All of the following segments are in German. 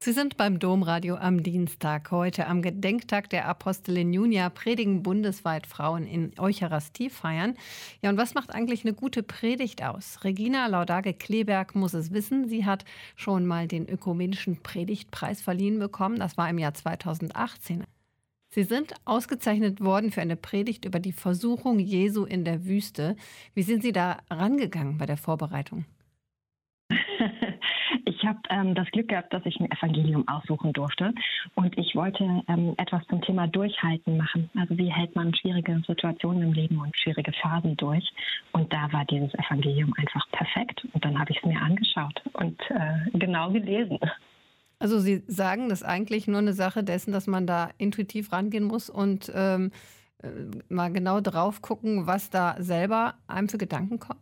Sie sind beim Domradio am Dienstag. Heute am Gedenktag der Apostelin Junia predigen bundesweit Frauen in Eucharistie feiern. Ja, und was macht eigentlich eine gute Predigt aus? Regina Laudage-Kleberg muss es wissen. Sie hat schon mal den Ökumenischen Predigtpreis verliehen bekommen. Das war im Jahr 2018. Sie sind ausgezeichnet worden für eine Predigt über die Versuchung Jesu in der Wüste. Wie sind Sie da rangegangen bei der Vorbereitung? Ich habe das Glück gehabt, dass ich ein Evangelium aussuchen durfte und ich wollte etwas zum Thema Durchhalten machen. Also wie hält man schwierige Situationen im Leben und schwierige Phasen durch? Und da war dieses Evangelium einfach perfekt und dann habe ich es mir angeschaut und genau gelesen. Also Sie sagen, das ist eigentlich nur eine Sache dessen, dass man da intuitiv rangehen muss und mal genau drauf gucken, was da selber einem für Gedanken kommen?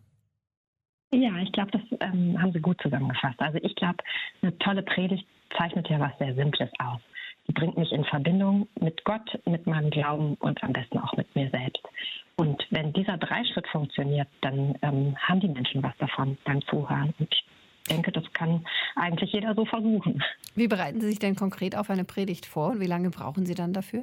Ja, ich glaube, das haben Sie gut zusammengefasst. Also ich glaube, eine tolle Predigt zeichnet ja was sehr Simples aus. Die bringt mich in Verbindung mit Gott, mit meinem Glauben und am besten auch mit mir selbst. Und wenn dieser Dreischritt funktioniert, dann haben die Menschen was davon beim Zuhören. Und ich denke, das kann eigentlich jeder so versuchen. Wie bereiten Sie sich denn konkret auf eine Predigt vor und wie lange brauchen Sie dann dafür?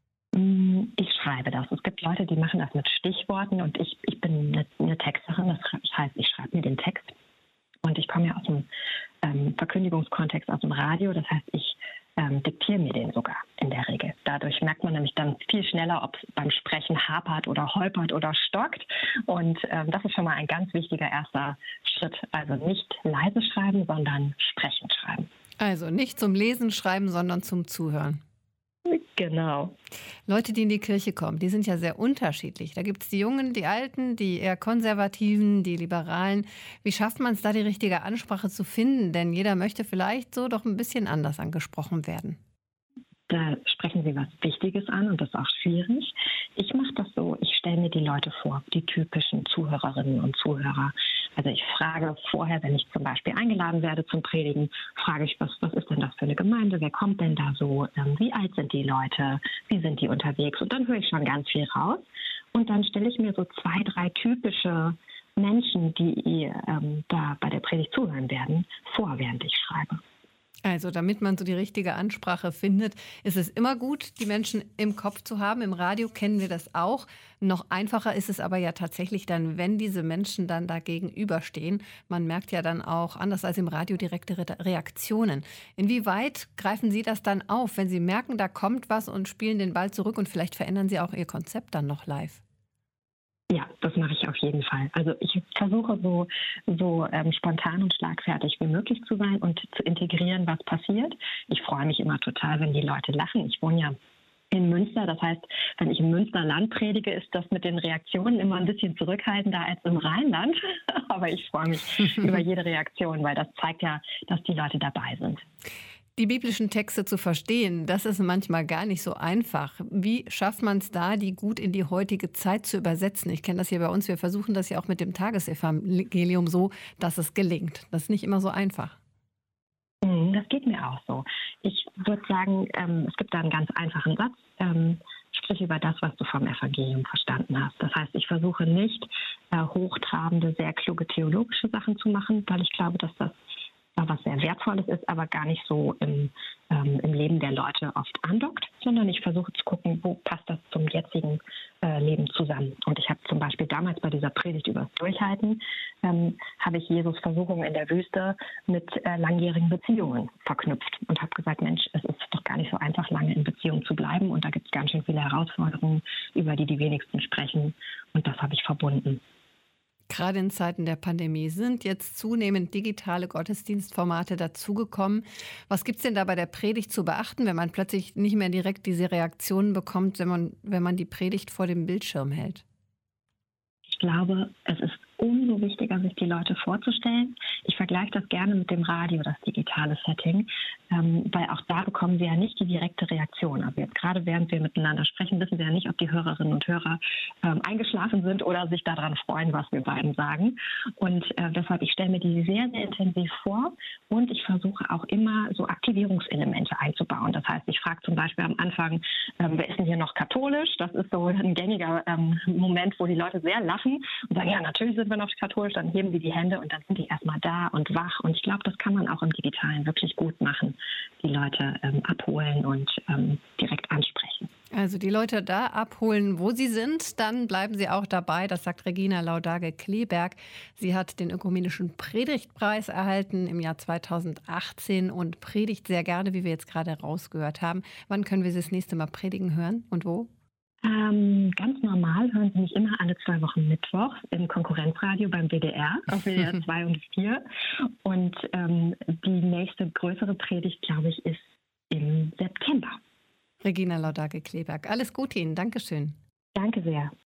Ich schreibe das. Es gibt Leute, die machen das mit Stichworten und ich bin eine Texterin. Das heißt, ich schreibe mir den Text und ich komme ja aus dem Verkündigungskontext, aus dem Radio. Das heißt, ich diktiere mir den sogar in der Regel. Dadurch merkt man nämlich dann viel schneller, ob es beim Sprechen hapert oder holpert oder stockt. Und das ist schon mal ein ganz wichtiger erster Schritt. Also nicht leise schreiben, sondern sprechend schreiben. Also nicht zum Lesen schreiben, sondern zum Zuhören. Genau. Leute, die in die Kirche kommen, die sind ja sehr unterschiedlich. Da gibt es die Jungen, die Alten, die eher Konservativen, die Liberalen. Wie schafft man es da, die richtige Ansprache zu finden? Denn jeder möchte vielleicht so doch ein bisschen anders angesprochen werden. Da sprechen Sie was Wichtiges an und das ist auch schwierig. Ich mache das so, ich stelle mir die Leute vor, die typischen Zuhörerinnen und Zuhörer. Also ich frage vorher, wenn ich zum Beispiel eingeladen werde zum Predigen, frage ich, was ist denn das für eine Gemeinde, wer kommt denn da so, wie alt sind die Leute, wie sind die unterwegs und dann höre ich schon ganz viel raus und dann stelle ich mir so 2, 3 typische Menschen, die da bei der Predigt zuhören werden, vor, während ich schreibe. Also damit man so die richtige Ansprache findet, ist es immer gut, die Menschen im Kopf zu haben. Im Radio kennen wir das auch. Noch einfacher ist es aber ja tatsächlich dann, wenn diese Menschen dann da gegenüberstehen. Man merkt ja dann auch, anders als im Radio, direkte Reaktionen. Inwieweit greifen Sie das dann auf, wenn Sie merken, da kommt was und spielen den Ball zurück und vielleicht verändern Sie auch Ihr Konzept dann noch live? Ja, das mache ich auf jeden Fall. Also ich versuche so spontan und schlagfertig wie möglich zu sein und zu integrieren, was passiert. Ich freue mich immer total, wenn die Leute lachen. Ich wohne ja in Münster. Das heißt, wenn ich im Münsterland predige, ist das mit den Reaktionen immer ein bisschen zurückhaltender als im Rheinland. Aber ich freue mich über jede Reaktion, weil das zeigt ja, dass die Leute dabei sind. Die biblischen Texte zu verstehen, das ist manchmal gar nicht so einfach. Wie schafft man es da, die gut in die heutige Zeit zu übersetzen? Ich kenne das hier bei uns, wir versuchen das ja auch mit dem Tagesevangelium so, dass es gelingt. Das ist nicht immer so einfach. Das geht mir auch so. Ich würde sagen, es gibt da einen ganz einfachen Satz. Sprich über das, was du vom Evangelium verstanden hast. Das heißt, ich versuche nicht hochtrabende, sehr kluge theologische Sachen zu machen, weil ich glaube, dass das was sehr Wertvolles ist, aber gar nicht so im Leben der Leute oft andockt, sondern ich versuche zu gucken, wo passt das zum jetzigen Leben zusammen. Und ich habe zum Beispiel damals bei dieser Predigt über das Durchhalten, habe ich Jesus Versuchung in der Wüste mit langjährigen Beziehungen verknüpft und habe gesagt, Mensch, es ist doch gar nicht so einfach, lange in Beziehung zu bleiben und da gibt es ganz schön viele Herausforderungen, über die wenigsten sprechen und das habe ich verbunden. Gerade in Zeiten der Pandemie sind jetzt zunehmend digitale Gottesdienstformate dazugekommen. Was gibt es denn da bei der Predigt zu beachten, wenn man plötzlich nicht mehr direkt diese Reaktionen bekommt, wenn man die Predigt vor dem Bildschirm hält? Ich glaube, es ist umso wichtiger, sich die Leute vorzustellen. Ich vergleiche das gerne mit dem Radio, das digitale Setting, weil auch da bekommen wir ja nicht die direkte Reaktion. Also jetzt gerade während wir miteinander sprechen, wissen wir ja nicht, ob die Hörerinnen und Hörer eingeschlafen sind oder sich daran freuen, was wir beiden sagen. Und deshalb, ich stelle mir die sehr, sehr intensiv vor und ich versuche auch immer so Aktivierungselemente einzubauen. Das heißt, ich frage zum Beispiel am Anfang, wer ist denn hier noch katholisch? Das ist so ein gängiger Moment, wo die Leute sehr lachen und sagen, ja, natürlich sind wir wir noch katholisch, dann heben sie die Hände und dann sind die erstmal da und wach. Und ich glaube, das kann man auch im Digitalen wirklich gut machen, die Leute abholen und direkt ansprechen. Also die Leute da abholen, wo sie sind, dann bleiben sie auch dabei. Das sagt Regina Laudage-Kleeberg. Sie hat den Ökumenischen Predigtpreis erhalten im Jahr 2018 und predigt sehr gerne, wie wir jetzt gerade rausgehört haben. Wann können wir Sie das nächste Mal predigen hören und wo? Ganz normal hören Sie mich immer alle 2 Wochen mittwochs im Konkurrenzradio beim WDR auf WDR 2 und 4. Und die nächste größere Predigt, glaube ich, ist im September. Regina Laudage-Kleeberg. Alles Gute Ihnen. Dankeschön. Danke sehr.